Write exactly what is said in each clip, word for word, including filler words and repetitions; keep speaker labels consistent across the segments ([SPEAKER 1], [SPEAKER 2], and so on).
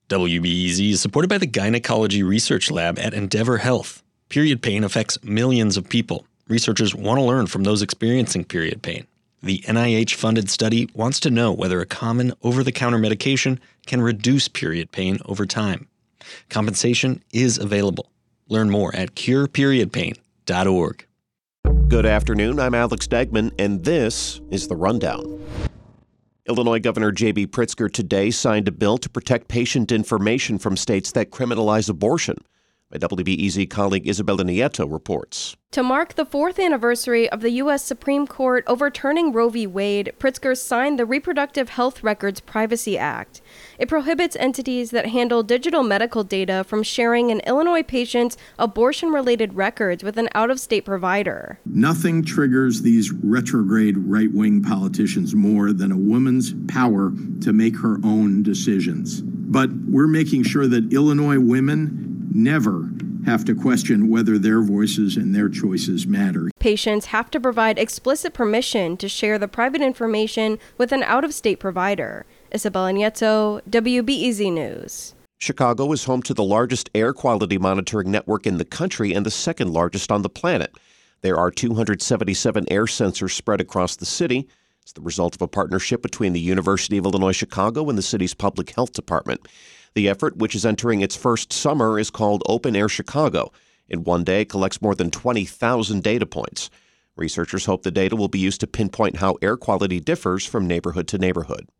[SPEAKER 1] W B E Z is supported by the Gynecology Research Lab at Endeavor Health. Period pain affects millions of people. Researchers want to learn from those experiencing period pain. The N I H-funded study wants to know whether a common over-the-counter medication can reduce period pain over time. Compensation is available. Learn more at cure period pain dot org.
[SPEAKER 2] Good afternoon, I'm Alex Degman, and this is The Rundown. Illinois Governor J B Pritzker today signed a bill to protect patient information from states that criminalize abortion. My W B E Z colleague Isabella Nieto reports.
[SPEAKER 3] To mark the fourth anniversary of the U S Supreme Court overturning Roe v. Wade, Pritzker signed the Reproductive Health Records Privacy Act. It prohibits entities that handle digital medical data from sharing an Illinois patient's abortion-related records with an out-of-state provider.
[SPEAKER 4] Nothing triggers these retrograde right-wing politicians more than a woman's power to make her own decisions. But we're making sure that Illinois women never have to question whether their voices and their choices matter.
[SPEAKER 3] Patients have to provide explicit permission to share the private information with an out-of-state provider. Isabella Nieto, W B E Z News.
[SPEAKER 2] Chicago is home to the largest air quality monitoring network in the country and the second largest on the planet. There are two hundred seventy-seven air sensors spread across the city. It's the result of a partnership between the University of Illinois Chicago and the city's public health department. The effort, which is entering its first summer, is called Open Air Chicago. In one day, it collects more than twenty thousand data points. Researchers hope the data will be used to pinpoint how air quality differs from neighborhood to neighborhood.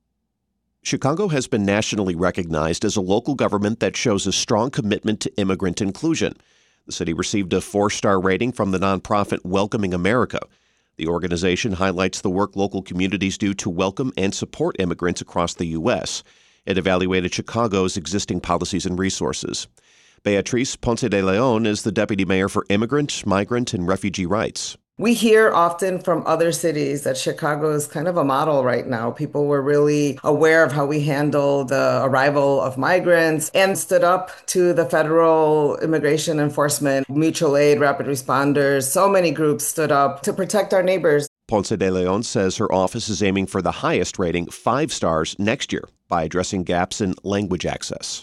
[SPEAKER 2] Chicago has been nationally recognized as a local government that shows a strong commitment to immigrant inclusion. The city received a four-star rating from the nonprofit Welcoming America. The organization highlights the work local communities do to welcome and support immigrants across the U S It evaluated Chicago's existing policies and resources. Beatriz Ponce de Leon is the deputy mayor for immigrant, migrant, and refugee rights.
[SPEAKER 5] We hear often from other cities that Chicago is kind of a model right now. People were really aware of how we handle the arrival of migrants and stood up to the federal immigration enforcement, mutual aid, rapid responders. So many groups stood up to protect our neighbors.
[SPEAKER 2] Ponce de Leon says her office is aiming for the highest rating, five stars, next year by addressing gaps in language access.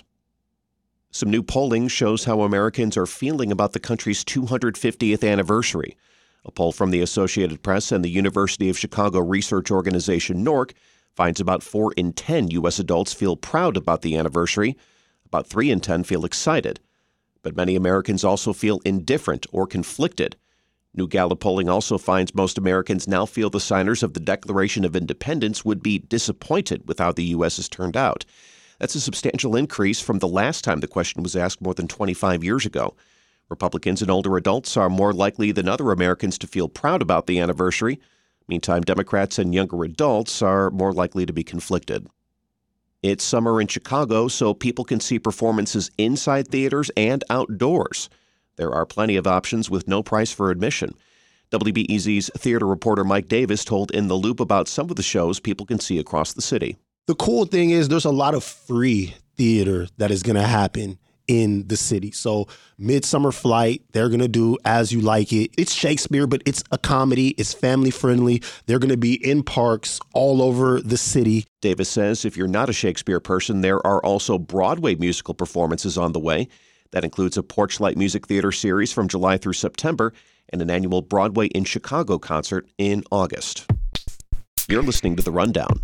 [SPEAKER 2] Some new polling shows how Americans are feeling about the country's two hundred fiftieth anniversary. A poll from the Associated Press and the University of Chicago research organization NORC finds about four in ten U S adults feel proud about the anniversary. About three in ten feel excited. But many Americans also feel indifferent or conflicted. New Gallup polling also finds most Americans now feel the signers of the Declaration of Independence would be disappointed with how the U S has turned out. That's a substantial increase from the last time the question was asked more than twenty-five years ago. Republicans and older adults are more likely than other Americans to feel proud about the anniversary. Meantime, Democrats and younger adults are more likely to be conflicted. It's summer in Chicago, so people can see performances inside theaters and outdoors. There are plenty of options with no price for admission. W B E Z's theater reporter Mike Davis told In the Loop about some of the shows people can see across the city.
[SPEAKER 6] The cool thing is there's a lot of free theater that is going to happen in the city. So Midsummer Flight, they're going to do As You Like It. It's Shakespeare, but it's a comedy. It's family friendly. They're going to be in parks all over the city.
[SPEAKER 2] Davis says if you're not a Shakespeare person, there are also Broadway musical performances on the way. That includes a Porchlight Music Theater series from July through September and an annual Broadway in Chicago concert in August. You're listening to The Rundown.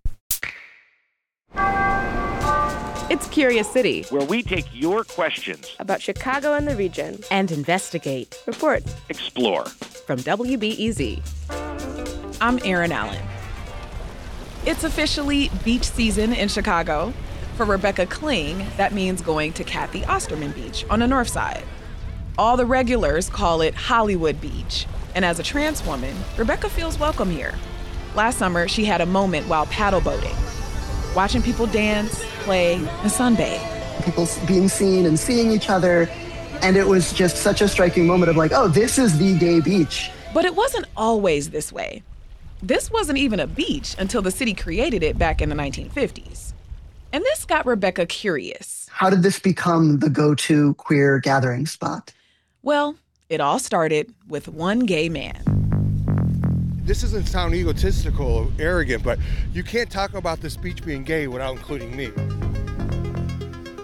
[SPEAKER 7] It's Curious City,
[SPEAKER 8] where we take your questions
[SPEAKER 3] About Chicago and the region.
[SPEAKER 7] and investigate.
[SPEAKER 3] Report.
[SPEAKER 8] explore.
[SPEAKER 7] From W B E Z. I'm Erin Allen. It's officially beach season in Chicago. For Rebecca Kling, that means going to Kathy Osterman Beach on the north side. All the regulars call it Hollywood Beach. And as a trans woman, Rebecca feels welcome here. Last summer, she had a moment while paddle boating, watching people dance, play, and sunbathe.
[SPEAKER 9] People being seen and seeing each other. And it was just such a striking moment of like, oh, this is the gay beach.
[SPEAKER 7] But it wasn't always this way. This wasn't even a beach until the city created it back in the nineteen fifties. And this got Rebecca curious.
[SPEAKER 9] How did this become the go-to queer gathering spot?
[SPEAKER 7] Well, it all started with one gay man.
[SPEAKER 10] This doesn't sound egotistical or arrogant, but you can't talk about this beach being gay without including me.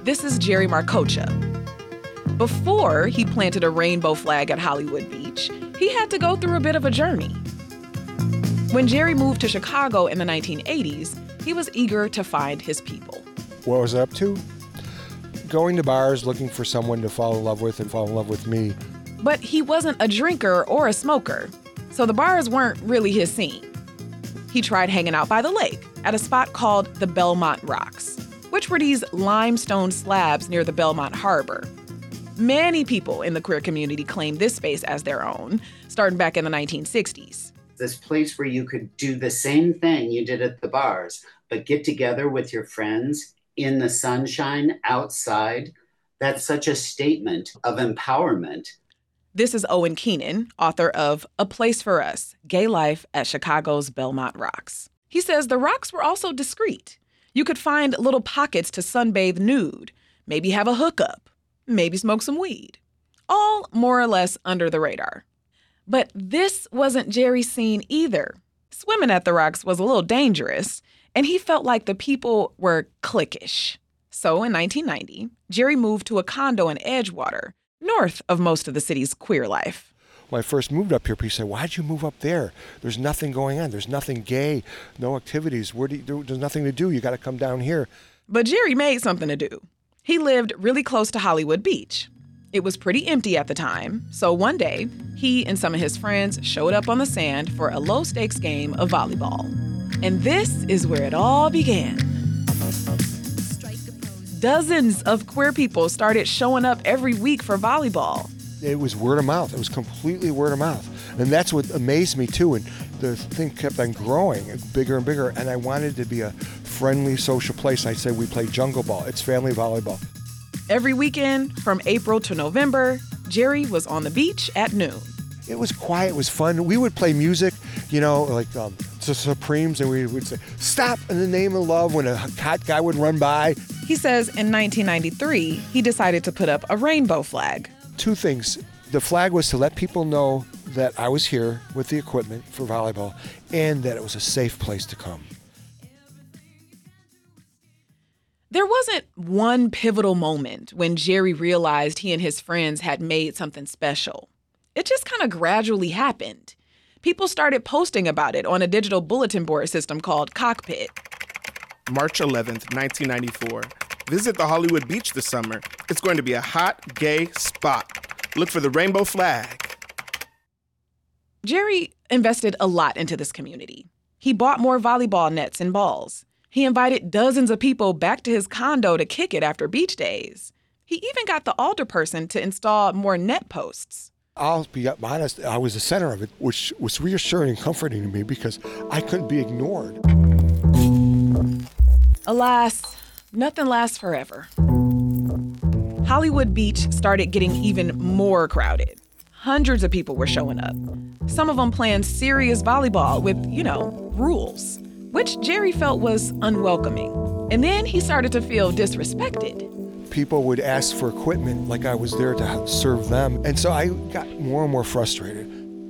[SPEAKER 7] This is Jerry Marcocha. Before he planted a rainbow flag at Hollywood Beach, he had to go through a bit of a journey. When Jerry moved to Chicago in the nineteen eighties, he was eager to find his people.
[SPEAKER 10] What was I up to? Going to bars, looking for someone to fall in love with and fall in love with me.
[SPEAKER 7] But he wasn't a drinker or a smoker, so the bars weren't really his scene. He tried hanging out by the lake at a spot called the Belmont Rocks, which were these limestone slabs near the Belmont Harbor. Many people in the queer community claimed this space as their own, starting back in the nineteen sixties.
[SPEAKER 11] This place where you could do the same thing you did at the bars, but get together with your friends in the sunshine outside. That's such a statement of empowerment.
[SPEAKER 7] This is Owen Keenan, author of A Place for Us, Gay Life at Chicago's Belmont Rocks. He says the rocks were also discreet. You could find little pockets to sunbathe nude, maybe have a hookup, maybe smoke some weed. All more or less under the radar. But this wasn't Jerry's scene either. Swimming at the rocks was a little dangerous, and he felt like the people were cliquish. So in nineteen ninety, Jerry moved to a condo in Edgewater, north of most of the city's queer life.
[SPEAKER 10] When I first moved up here, people said, why'd you move up there? There's nothing going on. There's nothing gay, no activities. Where do you do? There's nothing to do. You got to come down here.
[SPEAKER 7] But Jerry made something to do. He lived really close to Hollywood Beach. It was pretty empty at the time, so one day, he and some of his friends showed up on the sand for a low-stakes game of volleyball. And this is where it all began. Dozens of queer people started showing up every week for volleyball.
[SPEAKER 10] It was word of mouth. It was completely word of mouth. And that's what amazed me, too. And the thing kept on growing, bigger and bigger. And I wanted to be a friendly, social place. I said we play jungle ball. It's family volleyball.
[SPEAKER 7] Every weekend, from April to November, Jerry was on the beach at noon.
[SPEAKER 10] It was quiet. It was fun. We would play music, you know, like um, the Supremes, and we would say, stop in the name of love when a hot guy would run by.
[SPEAKER 7] He says in nineteen ninety-three, he decided to put up a rainbow flag.
[SPEAKER 10] Two things. The flag was to let people know that I was here with the equipment for volleyball and that it was a safe place to come.
[SPEAKER 7] There wasn't one pivotal moment when Jerry realized he and his friends had made something special. It just kind of gradually happened. People started posting about it on a digital bulletin board system called Cockpit.
[SPEAKER 12] March eleventh, nineteen ninety-four. Visit the Hollywood Beach this summer. It's going to be a hot, gay spot. Look for the rainbow flag.
[SPEAKER 7] Jerry invested a lot into this community. He bought more volleyball nets and balls. He invited dozens of people back to his condo to kick it after beach days. He even got the alderperson to install more net posts.
[SPEAKER 10] I'll be honest, I was the center of it, which was reassuring and comforting to me because I couldn't be ignored.
[SPEAKER 7] Alas, nothing lasts forever. Hollywood Beach started getting even more crowded. Hundreds of people were showing up. Some of them playing serious volleyball with, you know, rules, which Jerry felt was unwelcoming. And then he started to feel disrespected.
[SPEAKER 10] People would ask for equipment like I was there to serve them. And so I got more and more frustrated.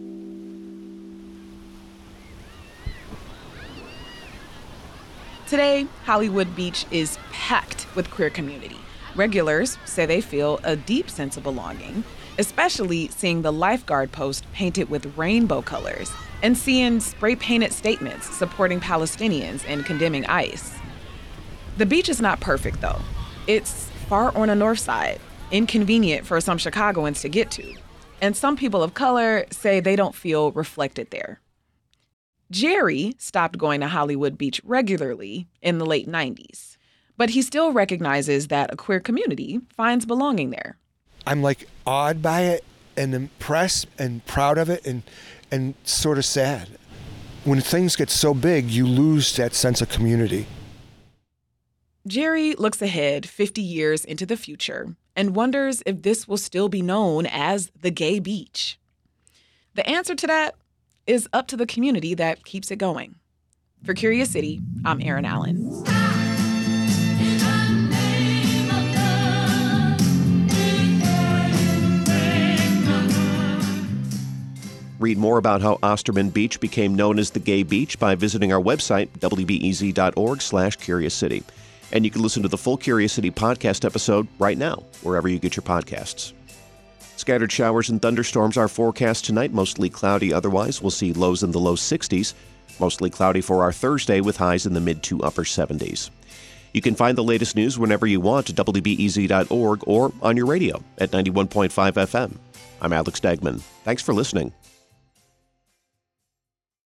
[SPEAKER 7] Today, Hollywood Beach is packed with queer community. Regulars say they feel a deep sense of belonging, especially seeing the lifeguard post painted with rainbow colors and seeing spray-painted statements supporting Palestinians and condemning ICE. The beach is not perfect, though. It's far on the north side, inconvenient for some Chicagoans to get to, and some people of color say they don't feel reflected there. Jerry stopped going to Hollywood Beach regularly in the late nineties, but he still recognizes that a queer community finds belonging there.
[SPEAKER 10] I'm like awed by it and impressed and proud of it and and sort of sad. When things get so big, you lose that sense of community.
[SPEAKER 7] Jerry looks ahead fifty years into the future and wonders if this will still be known as the gay beach. The answer to that is up to the community that keeps it going. For Curious City, I'm Erin Allen.
[SPEAKER 2] Read more about how Osterman Beach became known as the Gay Beach by visiting our website, w b e z dot org slash curious city. And you can listen to the full Curiosity podcast episode right now, wherever you get your podcasts. Scattered showers and thunderstorms are forecast tonight, mostly cloudy otherwise. We'll see lows in the low sixties. Mostly cloudy for our Thursday with highs in the mid to upper seventies. You can find the latest news whenever you want at W B E Z dot org or on your radio at ninety-one point five F M. I'm Alex Degman. Thanks for listening.